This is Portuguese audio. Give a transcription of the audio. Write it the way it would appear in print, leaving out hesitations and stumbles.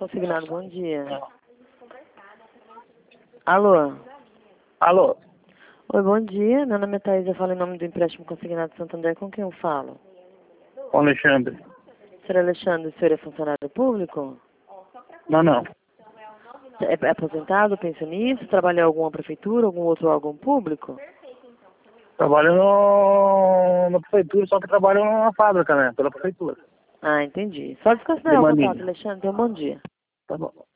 consignado, bom dia. Alô? Alô? Oi, bom dia. Meu nome é Thaís, eu falo em nome do empréstimo consignado Santander. Com quem eu falo? Com Alexandre. Senhor Alexandre, o senhor é funcionário público? Não. É aposentado, pensionista? Trabalha em alguma prefeitura, algum outro órgão público? Trabalho na prefeitura, só que trabalho numa fábrica, né? Pela prefeitura. Ah, entendi. Só desconsiderar De o Manilha. contato, Alexandre. Então, bom dia. Tá bom.